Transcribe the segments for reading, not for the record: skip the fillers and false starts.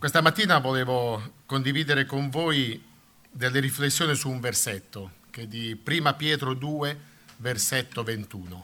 Questa mattina volevo condividere con voi delle riflessioni su un versetto che è di Prima Pietro 2, versetto 21.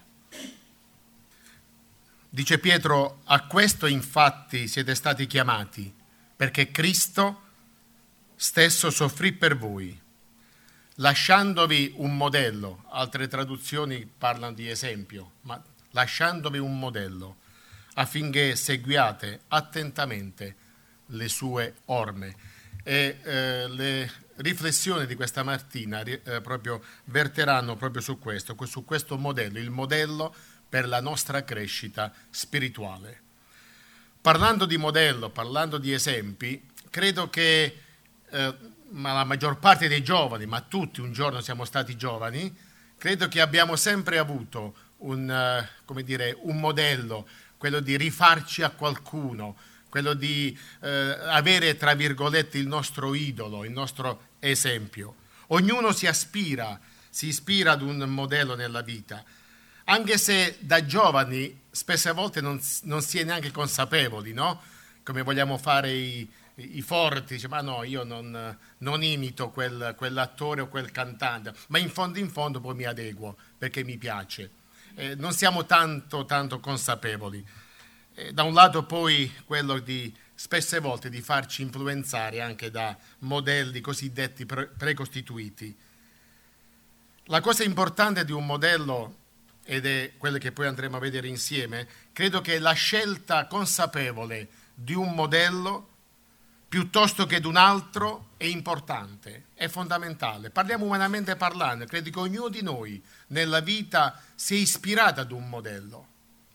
Dice Pietro: a questo infatti siete stati chiamati, perché Cristo stesso soffrì per voi, lasciandovi un modello. Altre traduzioni parlano di esempio, ma lasciandovi un modello, affinché seguiate attentamente le sue orme. E le riflessioni di questa mattina proprio verteranno proprio su questo modello, il modello per la nostra crescita spirituale. Parlando di modello, parlando di esempi, credo che ma la maggior parte dei giovani, ma tutti un giorno siamo stati giovani, credo che abbiamo sempre avuto un modello, quello di rifarci a qualcuno, quello di avere, tra virgolette, il nostro idolo, il nostro esempio. Ognuno si ispira ad un modello nella vita, anche se da giovani spesse volte non si è neanche consapevoli, no? Come vogliamo fare i forti, dice, ma no, io non imito quell'attore o quel cantante, ma in fondo poi mi adeguo perché mi piace. Non siamo tanto consapevoli. Da un lato poi quello di spesse volte di farci influenzare anche da modelli cosiddetti precostituiti. La cosa importante di un modello, ed è quello che poi andremo a vedere insieme, credo che la scelta consapevole di un modello piuttosto che di un altro è importante, è fondamentale. Parliamo umanamente parlando, credo che ognuno di noi nella vita sia ispirato ad un modello,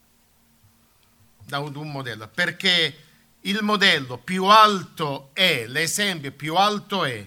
perché il modello più alto è, l'esempio più alto è,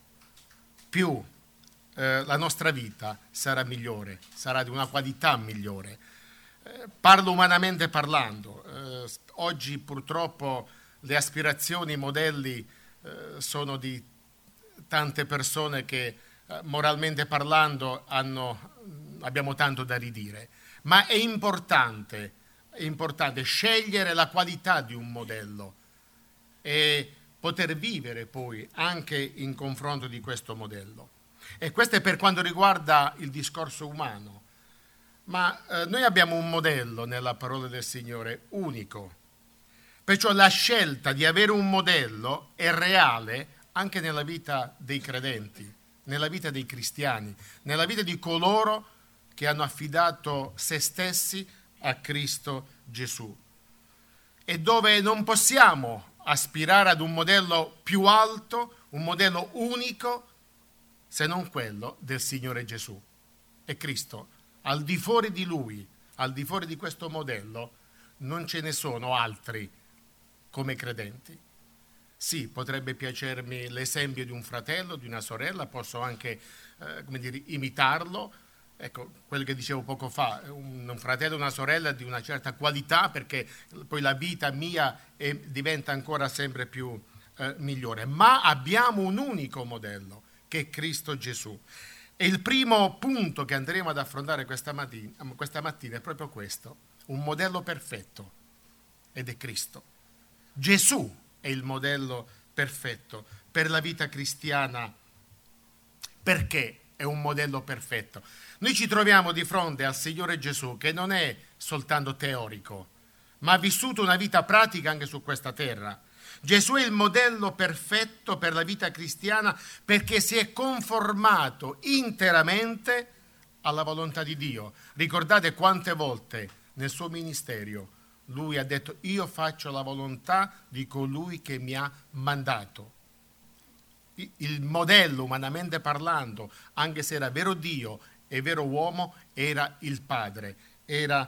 più la nostra vita sarà migliore, sarà di una qualità migliore. Parlo umanamente parlando. Oggi purtroppo le aspirazioni, i modelli sono di tante persone che moralmente parlando abbiamo tanto da ridire, ma è importante scegliere la qualità di un modello e poter vivere poi anche in confronto di questo modello. E questo è per quanto riguarda il discorso umano, ma noi abbiamo un modello nella parola del Signore unico, perciò la scelta di avere un modello è reale anche nella vita dei credenti, nella vita dei cristiani, nella vita di coloro che hanno affidato se stessi a Cristo Gesù, e dove non possiamo aspirare ad un modello più alto, un modello unico, se non quello del Signore Gesù. E Cristo, al di fuori di Lui, al di fuori di questo modello, non ce ne sono altri come credenti. Sì, potrebbe piacermi l'esempio di un fratello, di una sorella, posso anche imitarlo. Ecco, quello che dicevo poco fa, un fratello e una sorella di una certa qualità, perché poi la vita mia diventa ancora sempre più migliore. Ma abbiamo un unico modello, che è Cristo Gesù. E il primo punto che andremo ad affrontare questa mattina è proprio questo, un modello perfetto, ed è Cristo. Gesù è il modello perfetto per la vita cristiana. Perché è un modello perfetto? Noi ci troviamo di fronte al Signore Gesù, che non è soltanto teorico, ma ha vissuto una vita pratica anche su questa terra. Gesù è il modello perfetto per la vita cristiana perché si è conformato interamente alla volontà di Dio. Ricordate quante volte nel suo ministero lui ha detto: io faccio la volontà di colui che mi ha mandato. Il modello, umanamente parlando, anche se era vero Dio e vero uomo, era il Padre, era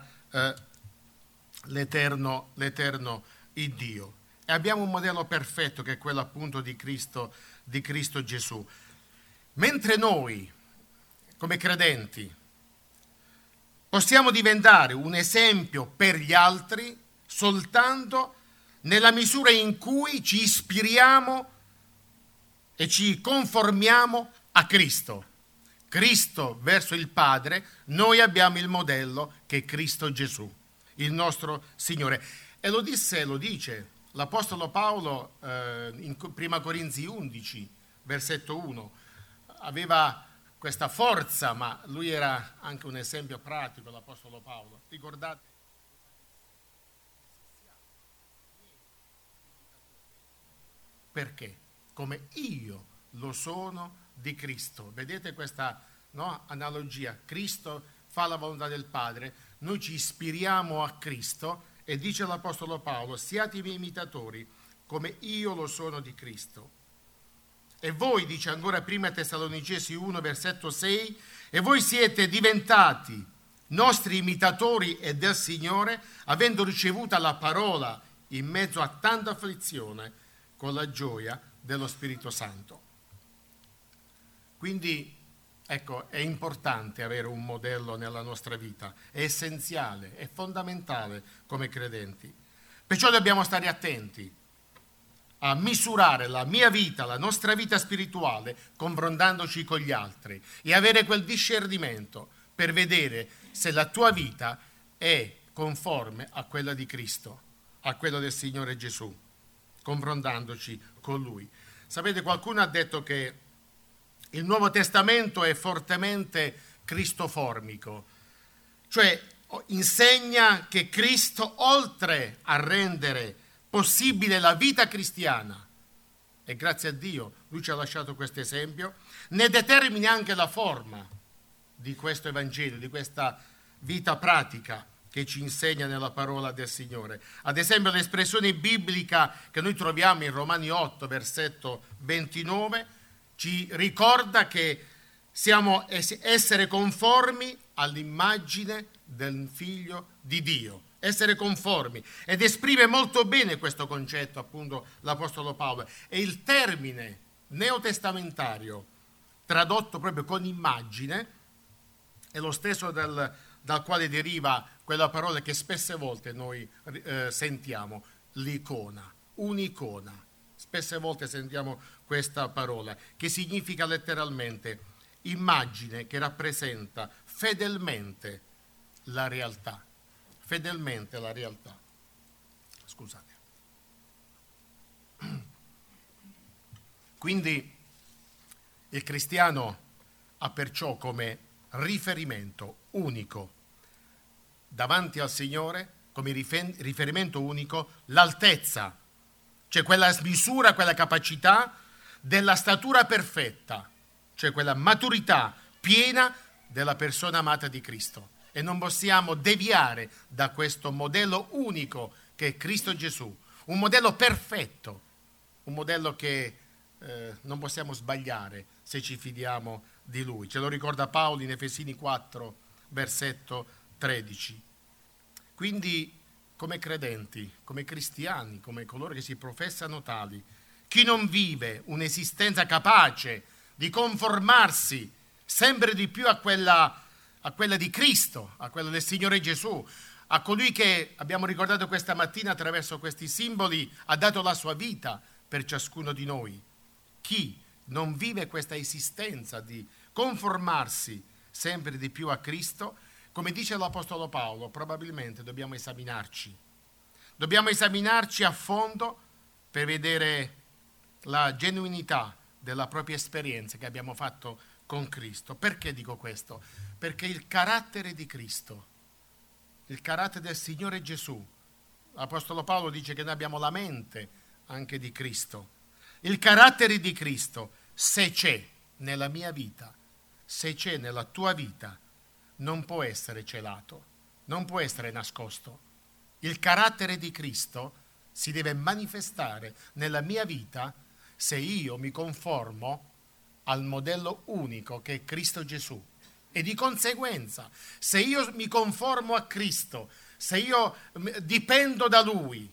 l'eterno Dio. E abbiamo un modello perfetto che è quello appunto di Cristo Gesù. Mentre noi, come credenti, possiamo diventare un esempio per gli altri soltanto nella misura in cui ci ispiriamo e ci conformiamo a Cristo. Cristo verso il Padre, noi abbiamo il modello che è Cristo Gesù, il nostro Signore. E lo dice l'Apostolo Paolo in Prima Corinzi 11, versetto 1, aveva questa forza, ma lui era anche un esempio pratico, l'Apostolo Paolo. Ricordate? Perché? Come io lo sono di Cristo. Vedete questa, no, analogia? Cristo fa la volontà del Padre, noi ci ispiriamo a Cristo e dice l'Apostolo Paolo: siate i miei imitatori come io lo sono di Cristo. E voi, dice ancora prima Tessalonicesi 1, versetto 6, e voi siete diventati nostri imitatori e del Signore, avendo ricevuta la parola in mezzo a tanta afflizione, con la gioia dello Spirito Santo. Quindi, ecco, è importante avere un modello nella nostra vita, è essenziale, è fondamentale come credenti. Perciò dobbiamo stare attenti a misurare la mia vita, la nostra vita spirituale, confrontandoci con gli altri e avere quel discernimento per vedere se la tua vita è conforme a quella di Cristo, a quella del Signore Gesù, confrontandoci con Lui. Sapete, qualcuno ha detto che il Nuovo Testamento è fortemente cristoformico, cioè insegna che Cristo, oltre a rendere possibile la vita cristiana, e grazie a Dio Lui ci ha lasciato questo esempio, ne determina anche la forma di questo Evangelo, di questa vita pratica che ci insegna nella parola del Signore. Ad esempio, l'espressione biblica che noi troviamo in Romani 8, versetto 29, ci ricorda che siamo essere conformi all'immagine del Figlio di Dio, essere conformi, ed esprime molto bene questo concetto appunto l'Apostolo Paolo. E il termine neotestamentario tradotto proprio con immagine è lo stesso dal quale deriva quella parola che spesse volte noi sentiamo, l'icona, un'icona. Spesse volte sentiamo questa parola, che significa letteralmente immagine che rappresenta fedelmente la realtà. Fedelmente la realtà. Scusate. Quindi il cristiano ha perciò come riferimento unico davanti al Signore, come riferimento unico, l'altezza, cioè quella misura, quella capacità della statura perfetta, cioè quella maturità piena della persona amata di Cristo. E non possiamo deviare da questo modello unico che è Cristo Gesù, un modello perfetto, un modello che non possiamo sbagliare se ci fidiamo di Lui. Ce lo ricorda Paolo in Efesini 4, versetto 13. Quindi, come credenti, come cristiani, come coloro che si professano tali, chi non vive un'esistenza capace di conformarsi sempre di più a quella di Cristo, a quella del Signore Gesù, a colui che, abbiamo ricordato questa mattina attraverso questi simboli, ha dato la sua vita per ciascuno di noi. Chi non vive questa esistenza di conformarsi sempre di più a Cristo, come dice l'Apostolo Paolo, probabilmente dobbiamo esaminarci. Dobbiamo esaminarci a fondo per vedere la genuinità della propria esperienza che abbiamo fatto con Cristo. Perché dico questo? Perché il carattere di Cristo, il carattere del Signore Gesù, l'Apostolo Paolo dice che noi abbiamo la mente anche di Cristo. Il carattere di Cristo, se c'è nella mia vita, se c'è nella tua vita, non può essere celato, non può essere nascosto. Il carattere di Cristo si deve manifestare nella mia vita se io mi conformo al modello unico che è Cristo Gesù. E di conseguenza, se io mi conformo a Cristo, se io dipendo da Lui,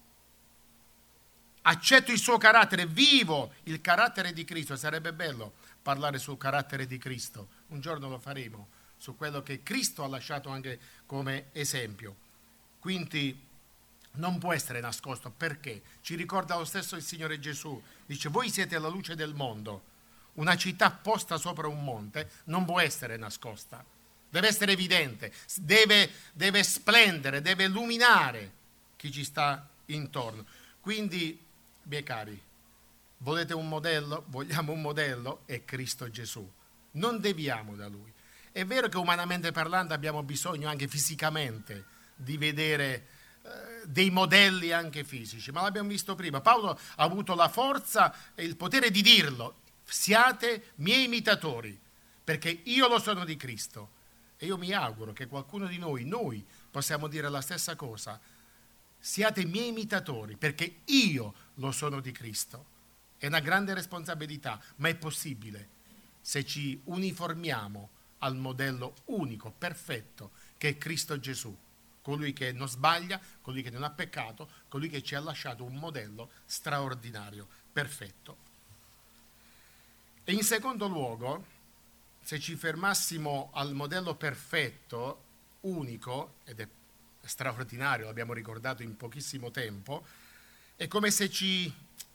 accetto il suo carattere, vivo il carattere di Cristo, sarebbe bello parlare sul carattere di Cristo, un giorno lo faremo, su quello che Cristo ha lasciato anche come esempio. Quindi non può essere nascosto, perché ci ricorda lo stesso il Signore Gesù, dice: voi siete la luce del mondo. Una città posta sopra un monte non può essere nascosta, deve essere evidente, deve splendere, deve illuminare chi ci sta intorno. Quindi, miei cari, volete un modello? Vogliamo un modello? È Cristo Gesù. Non deviamo da Lui. È vero che umanamente parlando abbiamo bisogno anche fisicamente di vedere dei modelli anche fisici, ma l'abbiamo visto prima. Paolo ha avuto la forza e il potere di dirlo: siate miei imitatori, perché io lo sono di Cristo. E io mi auguro che qualcuno di noi possiamo dire la stessa cosa: siate miei imitatori, perché io lo sono di Cristo. È una grande responsabilità, ma è possibile se ci uniformiamo al modello unico, perfetto, che è Cristo Gesù, colui che non sbaglia, colui che non ha peccato, colui che ci ha lasciato un modello straordinario, perfetto. E in secondo luogo, se ci fermassimo al modello perfetto, unico, ed è straordinario, l'abbiamo ricordato in pochissimo tempo, è come se ci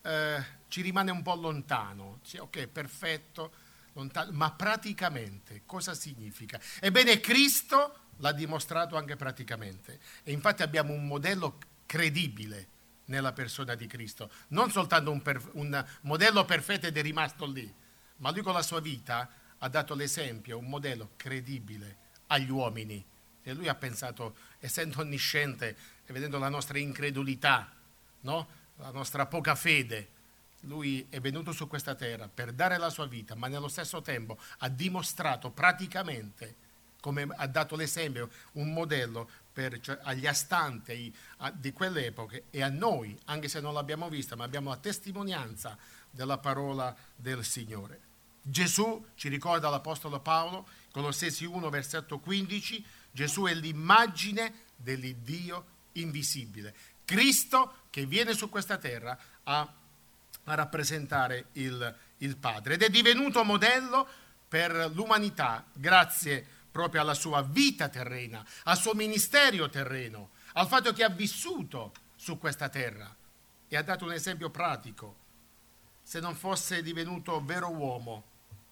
rimane un po' lontano. Ok, perfetto, lontano, ma praticamente cosa significa? Ebbene, Cristo l'ha dimostrato anche praticamente, e infatti abbiamo un modello credibile nella persona di Cristo, non soltanto un modello perfetto ed è rimasto lì, ma lui con la sua vita ha dato l'esempio, un modello credibile agli uomini. E lui ha pensato, essendo onnisciente e vedendo la nostra incredulità, no? La nostra poca fede, lui è venuto su questa terra per dare la sua vita, ma nello stesso tempo ha dimostrato praticamente, come ha dato l'esempio, un modello agli astanti di quelle epoche e a noi, anche se non l'abbiamo vista, ma abbiamo la testimonianza della parola del Signore. Gesù, ci ricorda l'Apostolo Paolo, Colossesi 1, versetto 15, Gesù è l'immagine dell'Iddio invisibile. Cristo che viene su questa terra a rappresentare il Padre ed è divenuto modello per l'umanità grazie proprio alla sua vita terrena, al suo ministero terreno, al fatto che ha vissuto su questa terra e ha dato un esempio pratico. Se non fosse divenuto vero uomo,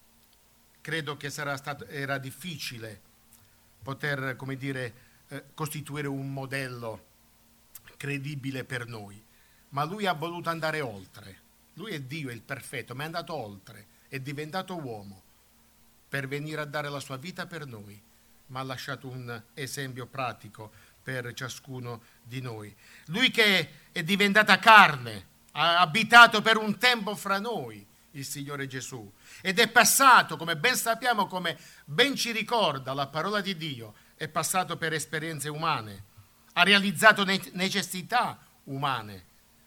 credo che era difficile poter, come dire, costituire un modello credibile per noi, ma lui ha voluto andare oltre. Lui è Dio, è il perfetto, ma è andato oltre, è diventato uomo per venire a dare la sua vita per noi, ma ha lasciato un esempio pratico per ciascuno di noi. Lui che è diventata carne, ha abitato per un tempo fra noi, il Signore Gesù, ed è passato, come ben sappiamo, come ben ci ricorda la parola di Dio, è passato per esperienze umane, ha realizzato necessità umane,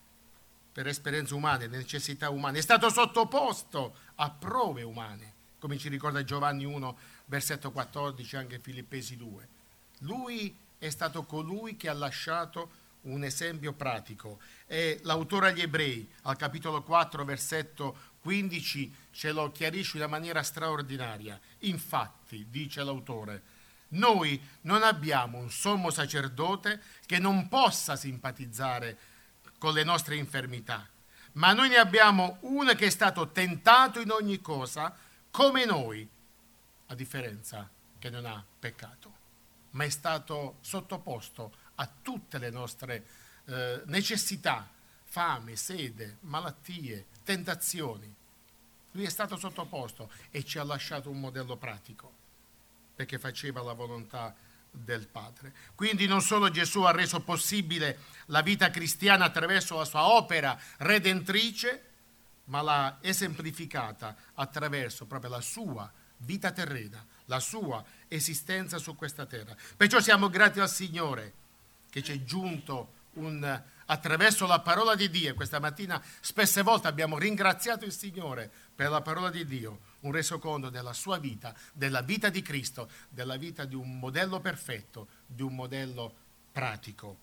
per esperienze umane, necessità umane, è stato sottoposto a prove umane, come ci ricorda Giovanni 1, versetto 14, anche Filippesi 2. Lui è stato colui che ha lasciato un esempio pratico e l'autore agli Ebrei, al capitolo 4, versetto 15, ce lo chiarisce in una maniera straordinaria. Infatti, dice l'autore, noi non abbiamo un sommo sacerdote che non possa simpatizzare con le nostre infermità, ma noi ne abbiamo uno che è stato tentato in ogni cosa come noi, a differenza che non ha peccato, ma è stato sottoposto a tutte le nostre necessità, fame, sede, malattie, tentazioni. Lui è stato sottoposto e ci ha lasciato un modello pratico, perché faceva la volontà del Padre. Quindi non solo Gesù ha reso possibile la vita cristiana attraverso la sua opera redentrice, ma l'ha esemplificata attraverso proprio la sua vita terrena, la sua esistenza su questa terra. Perciò siamo grati al Signore che ci è giunto attraverso la parola di Dio. Questa mattina spesse volte abbiamo ringraziato il Signore per la parola di Dio, un resoconto della sua vita, della vita di Cristo, della vita di un modello perfetto, di un modello pratico.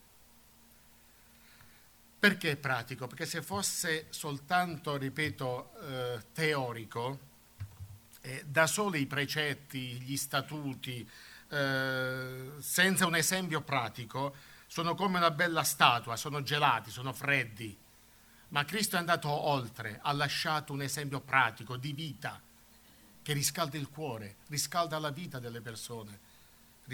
Perché pratico? Perché se fosse soltanto, ripeto, teorico, da soli i precetti, gli statuti, senza un esempio pratico, sono come una bella statua, sono gelati, sono freddi. Ma Cristo è andato oltre, ha lasciato un esempio pratico di vita che riscalda il cuore, riscalda la vita delle persone,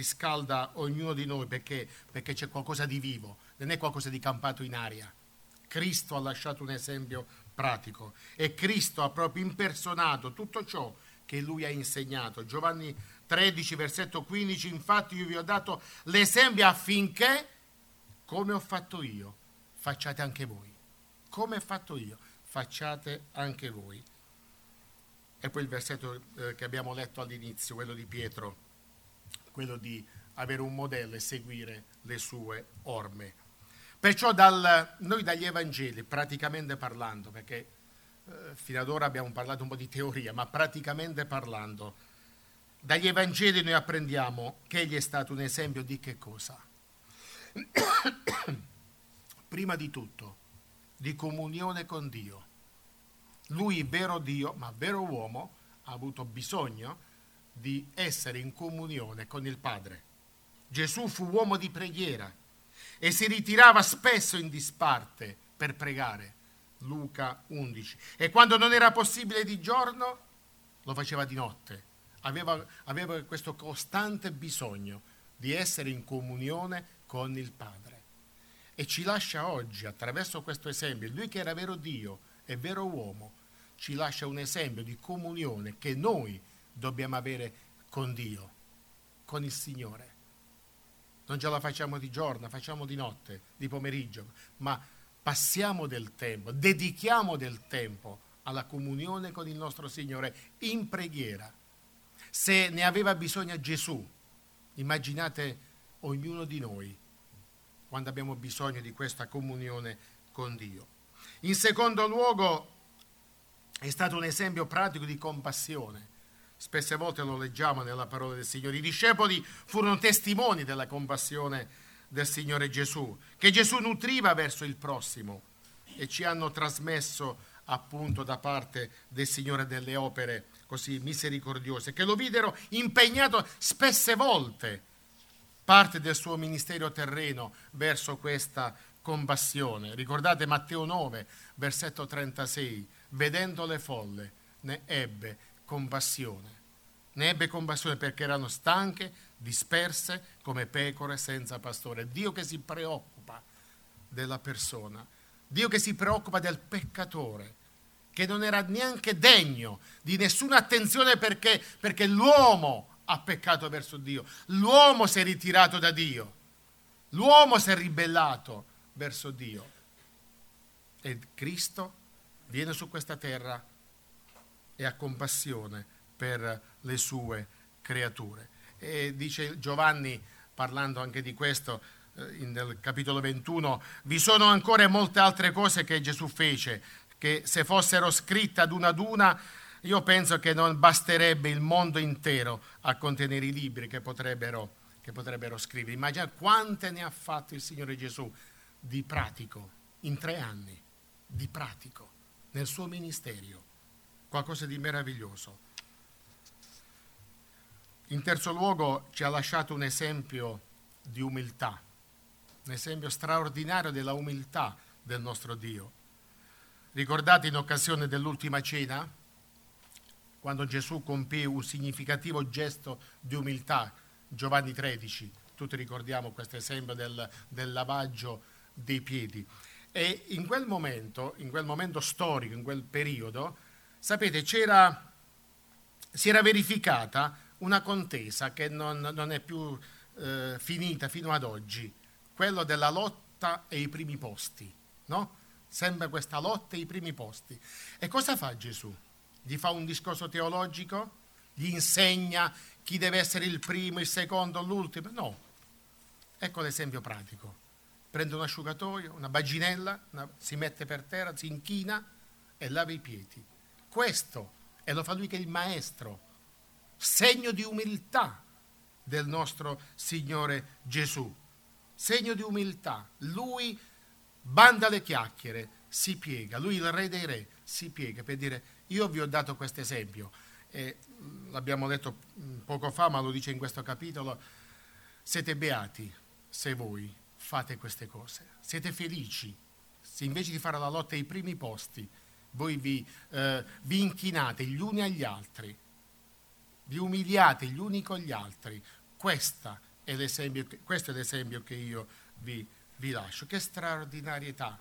riscalda ognuno di noi perché c'è qualcosa di vivo, non è qualcosa di campato in aria. Cristo ha lasciato un esempio pratico e Cristo ha proprio impersonato tutto ciò che lui ha insegnato. Giovanni 13, versetto 15, infatti io vi ho dato l'esempio affinché, come ho fatto io, facciate anche voi. Come ho fatto io, facciate anche voi. E poi il versetto che abbiamo letto all'inizio, quello di Pietro, quello di avere un modello e seguire le sue orme. Perciò noi dagli Evangeli, praticamente parlando, perché fino ad ora abbiamo parlato un po' di teoria, ma praticamente parlando, dagli Evangeli noi apprendiamo che egli è stato un esempio di che cosa? Prima di tutto, di comunione con Dio. Lui, vero Dio, ma vero uomo, ha avuto bisogno di essere in comunione con il Padre. Gesù fu uomo di preghiera e si ritirava spesso in disparte per pregare. Luca 11. E quando non era possibile di giorno, lo faceva di notte. Aveva questo costante bisogno di essere in comunione con il Padre. E ci lascia oggi, attraverso questo esempio, lui che era vero Dio e vero uomo, ci lascia un esempio di comunione che noi dobbiamo avere con Dio, con il Signore. Non ce la facciamo di giorno, la facciamo di notte, di pomeriggio, ma passiamo del tempo, dedichiamo del tempo alla comunione con il nostro Signore in preghiera. Se ne aveva bisogno Gesù, immaginate ognuno di noi quando abbiamo bisogno di questa comunione con Dio. In secondo luogo, è stato un esempio pratico di compassione. Spesse volte lo leggiamo nella parola del Signore. I discepoli furono testimoni della compassione del Signore Gesù, che Gesù nutriva verso il prossimo, e ci hanno trasmesso appunto da parte del Signore delle opere così misericordiose, che lo videro impegnato spesse volte parte del suo ministero terreno verso questa compassione. Ricordate Matteo 9, versetto 36, vedendo le folle ne ebbe compassione. Ne ebbe compassione perché erano stanche, disperse come pecore senza pastore. Dio che si preoccupa della persona, Dio che si preoccupa del peccatore, che non era neanche degno di nessuna attenzione perché l'uomo ha peccato verso Dio, l'uomo si è ritirato da Dio, l'uomo si è ribellato verso Dio. E Cristo viene su questa terra e ha compassione per le sue creature. E dice Giovanni, parlando anche di questo, nel capitolo 21, vi sono ancora molte altre cose che Gesù fece, che se fossero scritte ad una, io penso che non basterebbe il mondo intero a contenere i libri che potrebbero scrivere. Immagina quante ne ha fatto il Signore Gesù di pratico, in 3 anni, di pratico, nel suo ministero. Qualcosa di meraviglioso. In terzo luogo ci ha lasciato un esempio di umiltà, un esempio straordinario della umiltà del nostro Dio. Ricordate in occasione dell'ultima cena, quando Gesù compì un significativo gesto di umiltà, Giovanni 13, tutti ricordiamo questo esempio del lavaggio dei piedi. E in quel momento storico, in quel periodo, sapete, si era verificata una contesa che non è più finita fino ad oggi, quello della lotta ai primi posti, no? Sempre questa lotta ai primi posti. E cosa fa Gesù? Gli fa un discorso teologico? Gli insegna chi deve essere il primo, il secondo, l'ultimo? No. Ecco l'esempio pratico. Prende un asciugatoio, una baginella, si mette per terra, si inchina e lava i piedi. Questo, e lo fa lui che è il maestro, segno di umiltà del nostro Signore Gesù. Segno di umiltà. Lui banda le chiacchiere, si piega. Lui, il Re dei Re, si piega per dire: io vi ho dato questo esempio. E l'abbiamo letto poco fa, ma lo dice in questo capitolo: siete beati se voi fate queste cose. Siete felici se invece di fare la lotta ai primi posti voi vi inchinate gli uni agli altri, vi umiliate gli uni con gli altri. Questo è l'esempio che io vi lascio. Che straordinarietà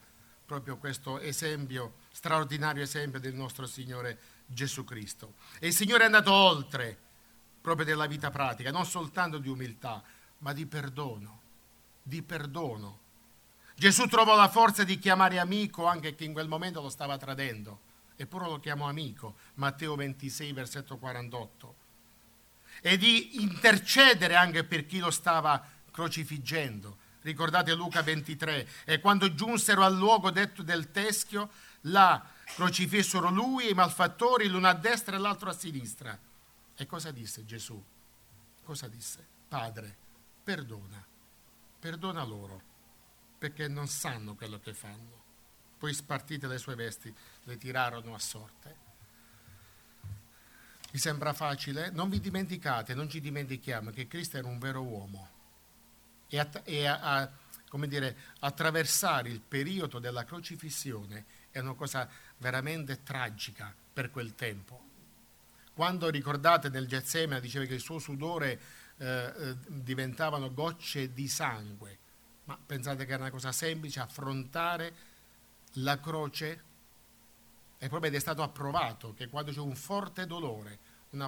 proprio questo esempio, straordinario esempio del nostro Signore Gesù Cristo. E il Signore è andato oltre proprio della vita pratica, non soltanto di umiltà, ma di perdono, di perdono. Gesù trovò la forza di chiamare amico anche chi in quel momento lo stava tradendo, eppure lo chiamò amico, Matteo 26, versetto 48, e di intercedere anche per chi lo stava crocifiggendo. Ricordate Luca 23, e quando giunsero al luogo detto del teschio, là crocifissero lui e i malfattori, l'uno a destra e l'altro a sinistra. E cosa disse Gesù? Cosa disse? Padre, perdona loro, perché non sanno quello che fanno. Poi spartite le sue vesti, le tirarono a sorte. Vi sembra facile? Non vi dimenticate, non ci dimentichiamo che Cristo era un vero uomo e come dire, attraversare il periodo della crocifissione è una cosa veramente tragica per quel tempo. Quando, ricordate, nel Getsemani diceva che il suo sudore diventavano gocce di sangue, ma pensate che era una cosa semplice affrontare la croce? E proprio ed è stato approvato che quando c'è un forte dolore,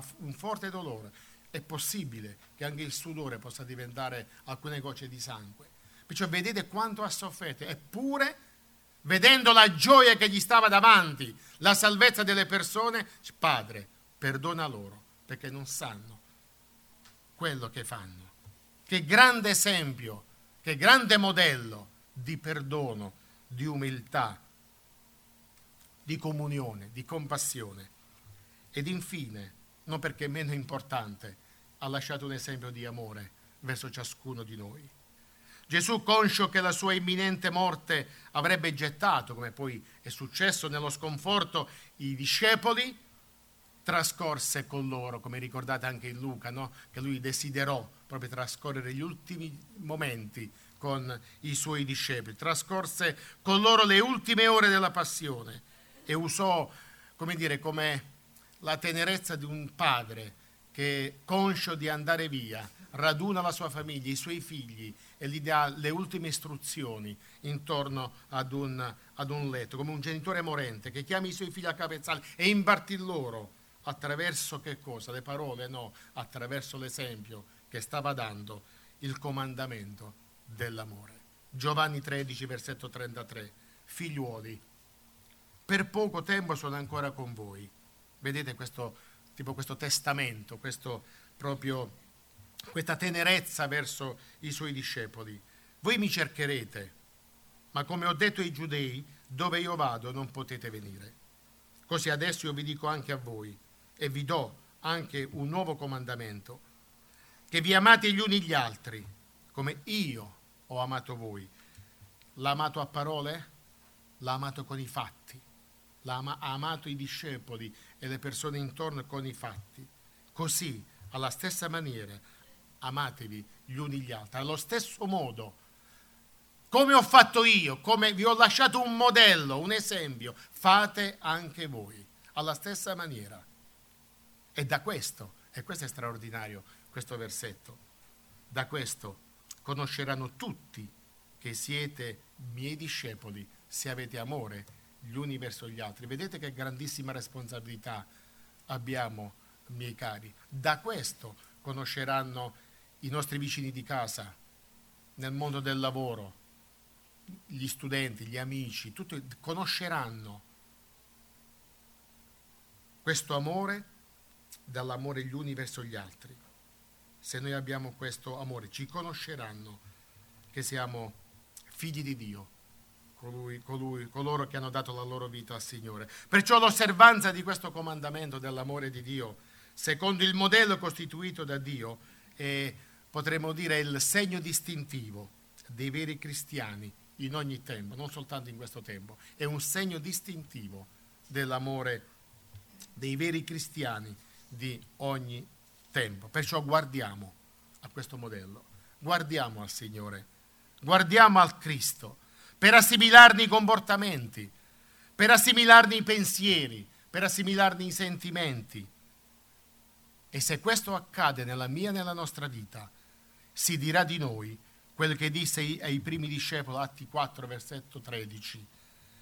è possibile che anche il sudore possa diventare alcune gocce di sangue. Perciò vedete quanto ha sofferto, eppure vedendo la gioia che gli stava davanti, la salvezza delle persone, Padre, perdona loro, perché non sanno quello che fanno. Che grande esempio, che grande modello di perdono, di umiltà, di comunione, di compassione. Ed infine, non perché meno importante, ha lasciato un esempio di amore verso ciascuno di noi. Gesù, conscio che la sua imminente morte avrebbe gettato, come poi è successo nello sconforto, i discepoli, trascorse con loro, come ricordate anche in Luca, no? Che lui desiderò proprio trascorrere gli ultimi momenti con i suoi discepoli, trascorse con loro le ultime ore della passione e usò, come dire, come la tenerezza di un padre che, conscio di andare via, raduna la sua famiglia, i suoi figli e gli dà le ultime istruzioni intorno ad un letto, come un genitore morente che chiama i suoi figli a capezzale e impartì loro attraverso che cosa? Le parole? No, attraverso l'esempio che stava dando, il comandamento dell'amore. Giovanni 13, versetto 33. Figliuoli, per poco tempo sono ancora con voi. Vedete questo testamento, questa tenerezza verso i suoi discepoli. Voi mi cercherete, ma come ho detto ai giudei, dove io vado non potete venire. Così adesso io vi dico anche a voi, e vi do anche un nuovo comandamento, che vi amate gli uni gli altri, come io ho amato voi. L'ha amato a parole? L'ha amato con i fatti. Ha amato i discepoli e le persone intorno con i fatti. Così, alla stessa maniera, amatevi gli uni gli altri. Allo stesso modo, come ho fatto io, come vi ho lasciato un modello, un esempio, fate anche voi, alla stessa maniera. E questo è straordinario, questo versetto, da questo conosceranno tutti che siete miei discepoli se avete amore gli uni verso gli altri. Vedete che grandissima responsabilità abbiamo, miei cari. Da questo conosceranno i nostri vicini di casa, nel mondo del lavoro, gli studenti, gli amici, tutti conosceranno questo amore dall'amore gli uni verso gli altri. Se noi abbiamo questo amore, ci conosceranno che siamo figli di Dio, coloro che hanno dato la loro vita al Signore. Perciò l'osservanza di questo comandamento dell'amore di Dio, secondo il modello costituito da Dio, potremmo dire il segno distintivo dei veri cristiani in ogni tempo, non soltanto in questo tempo. È un segno distintivo dell'amore dei veri cristiani di ogni tempo. Perciò guardiamo a questo modello, guardiamo al Signore, guardiamo al Cristo, per assimilarne i comportamenti, per assimilarne i pensieri, per assimilarne i sentimenti. E se questo accade nella mia e nella nostra vita, si dirà di noi quello che disse ai primi discepoli, Atti 4, versetto 13.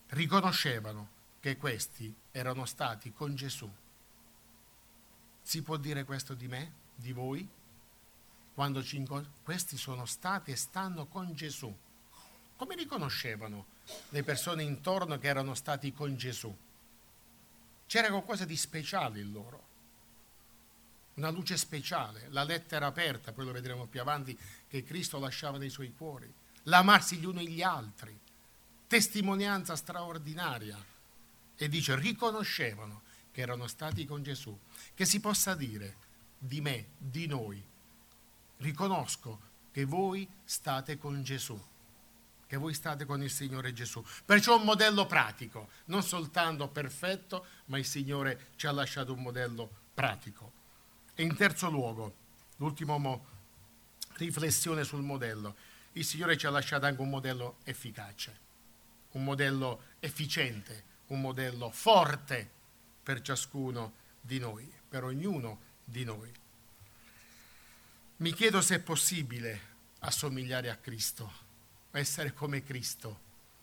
riconoscevano che questi erano stati con Gesù. Si può dire questo di me, di voi? Quando questi sono stati e stanno con Gesù. Come riconoscevano le persone intorno che erano stati con Gesù? C'era qualcosa di speciale in loro, una luce speciale, la lettera aperta, poi lo vedremo più avanti, che Cristo lasciava nei suoi cuori, l'amarsi gli uni gli altri, testimonianza straordinaria. E dice, riconoscevano che erano stati con Gesù. Che si possa dire di me, di noi, riconosco che voi state con Gesù, che voi state con il Signore Gesù. Perciò un modello pratico, non soltanto perfetto, ma il Signore ci ha lasciato un modello pratico. E in terzo luogo, l'ultima riflessione sul modello, il Signore ci ha lasciato anche un modello efficace, un modello efficiente, un modello forte per ciascuno di noi, per ognuno di noi. Mi chiedo se è possibile assomigliare a Cristo, essere come Cristo.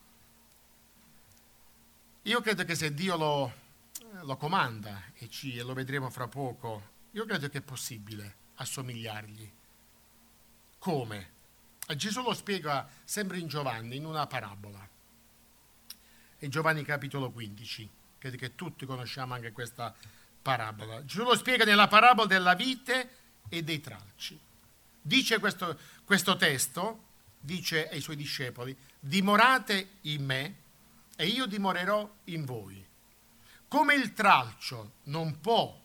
Io credo che se Dio lo comanda, e lo vedremo fra poco, io credo che è possibile assomigliargli. Come? Gesù lo spiega sempre in Giovanni, in una parabola. In Giovanni capitolo 15, credo che tutti conosciamo anche questa parabola. Gesù lo spiega nella parabola della vite e dei tralci. Dice questo testo, dice ai suoi discepoli, dimorate in me e io dimorerò in voi. Come il tralcio non può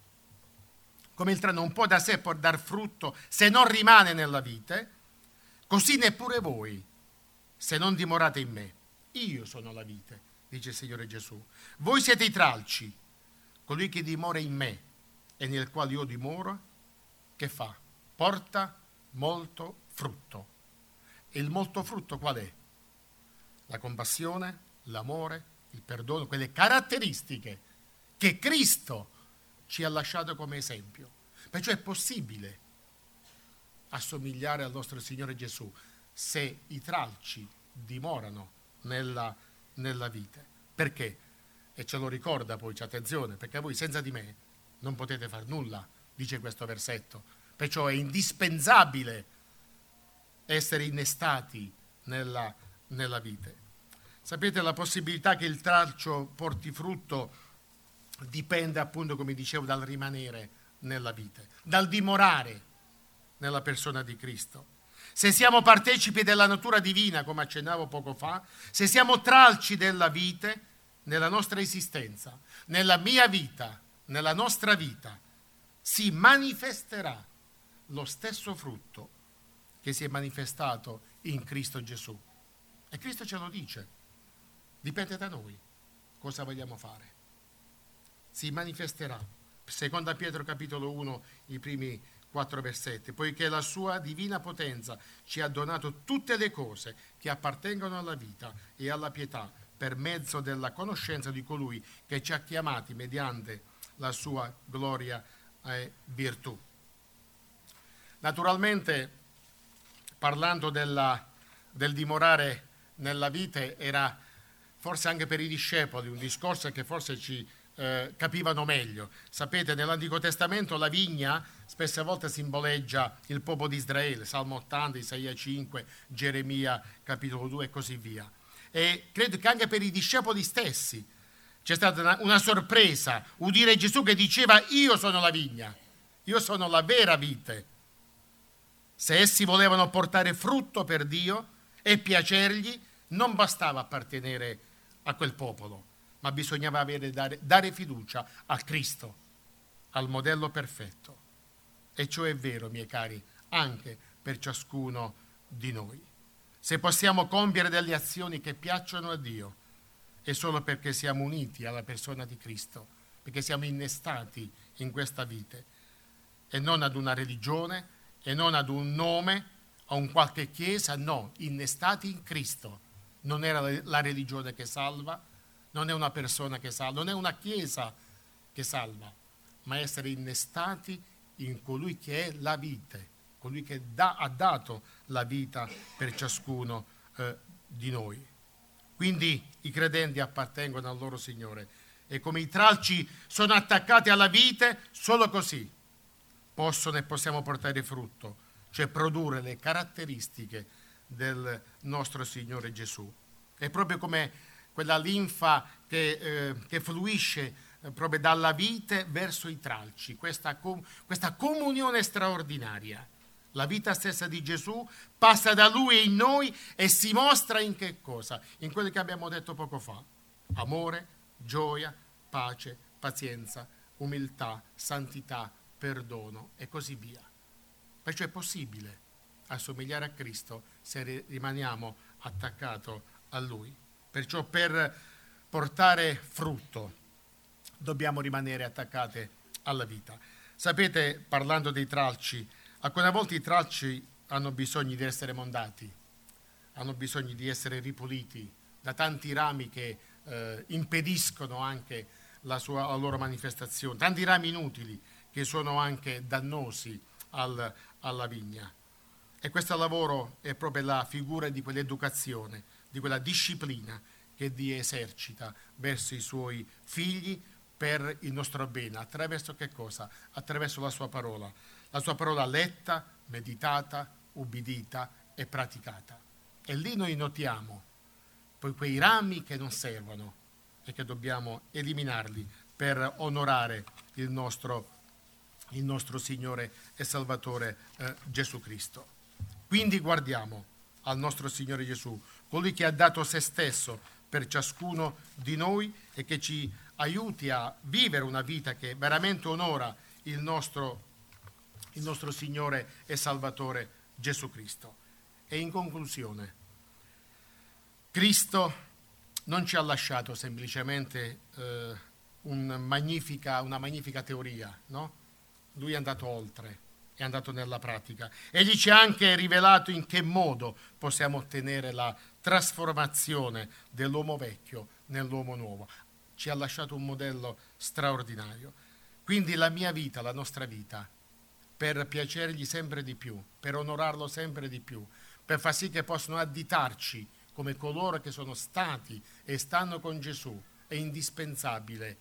da sé dar frutto se non rimane nella vite, così neppure voi, se non dimorate in me. Io sono la vite, dice il Signore Gesù. Voi siete i tralci. Colui che dimora in me e nel quale io dimoro, che fa? Porta molto frutto. E il molto frutto qual è? La compassione, l'amore, il perdono, quelle caratteristiche che Cristo ci ha lasciato come esempio. Perciò è possibile assomigliare al nostro Signore Gesù se i tralci dimorano nella vita. Perché? E ce lo ricorda poi, attenzione, perché voi senza di me non potete far nulla, dice questo versetto. Perciò è indispensabile essere innestati nella vite. Sapete, la possibilità che il tralcio porti frutto dipende appunto, come dicevo, dal rimanere nella vite, dal dimorare nella persona di Cristo. Se siamo partecipi della natura divina, come accennavo poco fa, se siamo tralci della vite, nella nostra esistenza, nella mia vita, nella nostra vita, si manifesterà lo stesso frutto che si è manifestato in Cristo Gesù. E Cristo ce lo dice. Dipende da noi cosa vogliamo fare. Si manifesterà. Seconda Pietro capitolo 1, i primi 4 versetti. Poiché la sua divina potenza ci ha donato tutte le cose che appartengono alla vita e alla pietà per mezzo della conoscenza di colui che ci ha chiamati mediante la sua gloria e virtù. Naturalmente, parlando del dimorare nella vite, era forse anche per i discepoli un discorso che forse ci capivano meglio. Sapete, nell'Antico Testamento la vigna spesse volte simboleggia il popolo di Israele, Salmo 80, Isaia 5, Geremia capitolo 2 e così via. E credo che anche per i discepoli stessi c'è stata una sorpresa udire Gesù che diceva: io sono la vigna, io sono la vera vite. Se essi volevano portare frutto per Dio e piacergli, non bastava appartenere a quel popolo, ma bisognava dare fiducia a Cristo, al modello perfetto. E ciò è vero, miei cari, anche per ciascuno di noi. Se possiamo compiere delle azioni che piacciono a Dio, è solo perché siamo uniti alla persona di Cristo, perché siamo innestati in questa vite, e non ad una religione, e non ad un nome, a un qualche chiesa, no, innestati in Cristo. Non è la religione che salva, non è una persona che salva, non è una chiesa che salva, ma essere innestati in colui che è la vite, colui che ha dato la vita per ciascuno di noi. Quindi i credenti appartengono al loro Signore e come i tralci sono attaccati alla vite, solo così possono e possiamo portare frutto, cioè produrre le caratteristiche del nostro Signore Gesù. È proprio come quella linfa che fluisce proprio dalla vite verso i tralci, questa comunione straordinaria. La vita stessa di Gesù passa da Lui e in noi e si mostra in che cosa? In quello che abbiamo detto poco fa. Amore, gioia, pace, pazienza, umiltà, santità, perdono e così via. Perciò è possibile assomigliare a Cristo se rimaniamo attaccati a Lui. Perciò per portare frutto dobbiamo rimanere attaccati alla vita. Sapete, parlando dei tralci, alcune volte i tralci hanno bisogno di essere mondati, hanno bisogno di essere ripuliti da tanti rami che impediscono anche la loro manifestazione, tanti rami inutili che sono anche dannosi alla vigna. E questo lavoro è proprio la figura di quell'educazione, di quella disciplina che Dio esercita verso i suoi figli per il nostro bene. Attraverso che cosa? Attraverso la sua parola letta, meditata, ubbidita e praticata. E lì noi notiamo poi quei rami che non servono e che dobbiamo eliminarli per onorare il nostro Signore e Salvatore Gesù Cristo. Quindi guardiamo al nostro Signore Gesù, colui che ha dato se stesso per ciascuno di noi e che ci aiuti a vivere una vita che veramente onora il nostro Signore e Salvatore Gesù Cristo. E in conclusione, Cristo non ci ha lasciato semplicemente una magnifica teoria, no? Lui è andato oltre, è andato nella pratica. Egli ci ha anche rivelato in che modo possiamo ottenere la trasformazione dell'uomo vecchio nell'uomo nuovo. Ci ha lasciato un modello straordinario. Quindi la mia vita, la nostra vita, per piacergli sempre di più, per onorarlo sempre di più, per far sì che possano additarci come coloro che sono stati e stanno con Gesù, è indispensabile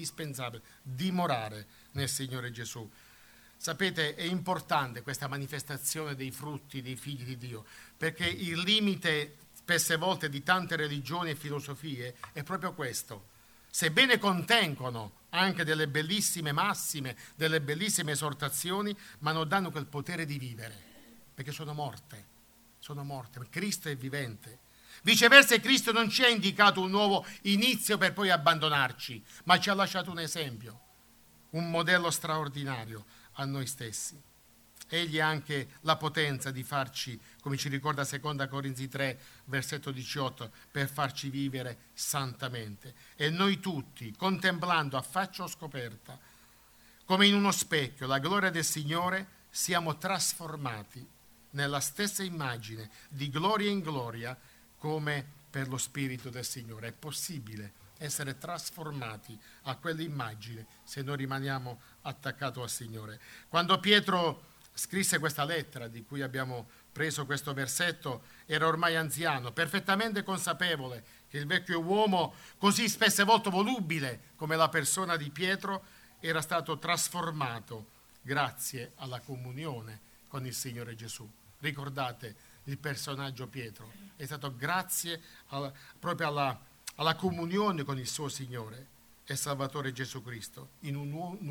dimorare nel Signore Gesù. Sapete, è importante questa manifestazione dei frutti dei figli di Dio, perché il limite spesse volte di tante religioni e filosofie è proprio questo. Sebbene contengono anche delle bellissime massime, delle bellissime esortazioni, ma non danno quel potere di vivere, perché sono morte. Cristo è vivente. Viceversa, Cristo non ci ha indicato un nuovo inizio per poi abbandonarci, ma ci ha lasciato un esempio, un modello straordinario a noi stessi. Egli ha anche la potenza di farci, come ci ricorda 2 Corinzi 3, versetto 18, per farci vivere santamente. E noi tutti, contemplando a faccia scoperta, come in uno specchio, la gloria del Signore, siamo trasformati nella stessa immagine, di gloria in gloria, come per lo Spirito del Signore. È possibile essere trasformati a quell'immagine se noi rimaniamo attaccati al Signore. Quando Pietro scrisse questa lettera di cui abbiamo preso questo versetto, era ormai anziano, perfettamente consapevole che il vecchio uomo, così spesse volte volubile come la persona di Pietro, era stato trasformato grazie alla comunione con il Signore Gesù. Ricordate il personaggio Pietro, è stato grazie proprio alla comunione con il suo Signore e Salvatore Gesù Cristo, in un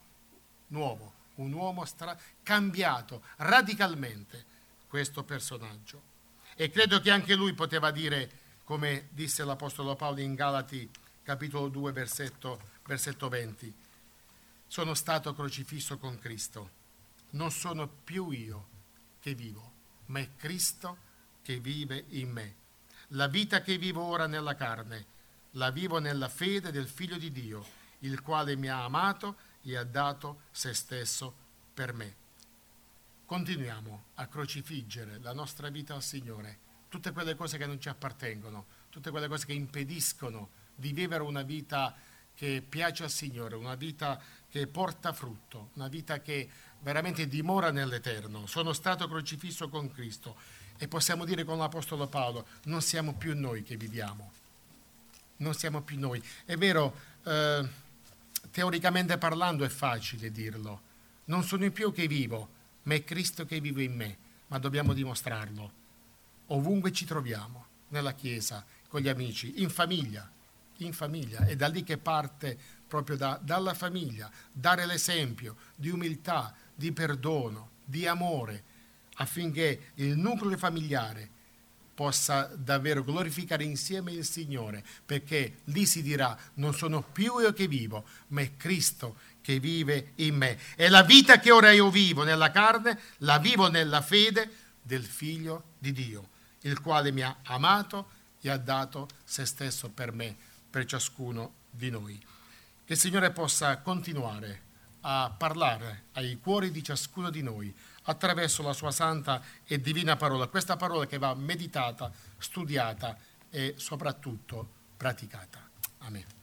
uomo cambiato radicalmente questo personaggio. E credo che anche lui poteva dire, come disse l'Apostolo Paolo in Galati capitolo 2 versetto 20, sono stato crocifisso con Cristo, non sono più io che vivo, ma è Cristo che vive in me. La vita che vivo ora nella carne, la vivo nella fede del Figlio di Dio, il quale mi ha amato e ha dato se stesso per me. Continuiamo a crocifiggere la nostra vita al Signore, tutte quelle cose che non ci appartengono, tutte quelle cose che impediscono di vivere una vita che piace al Signore, una vita che porta frutto, una vita che veramente dimora nell'eterno. Sono stato crocifisso con Cristo E possiamo dire con l'Apostolo Paolo, non siamo più noi che viviamo, non siamo più noi. È vero, teoricamente parlando è facile dirlo, non sono più che vivo, ma è Cristo che vive in me, ma dobbiamo dimostrarlo ovunque ci troviamo, nella Chiesa, con gli amici, in famiglia, è da lì che parte proprio dalla famiglia, dare l'esempio di umiltà, di perdono, di amore, affinché il nucleo familiare possa davvero glorificare insieme il Signore, perché lì si dirà, non sono più io che vivo, ma è Cristo che vive in me. E la vita che ora io vivo nella carne, la vivo nella fede del Figlio di Dio, il quale mi ha amato e ha dato se stesso per me, per ciascuno di noi. Che il Signore possa continuare a parlare ai cuori di ciascuno di noi attraverso la sua santa e divina parola, questa parola che va meditata, studiata e soprattutto praticata. Amen.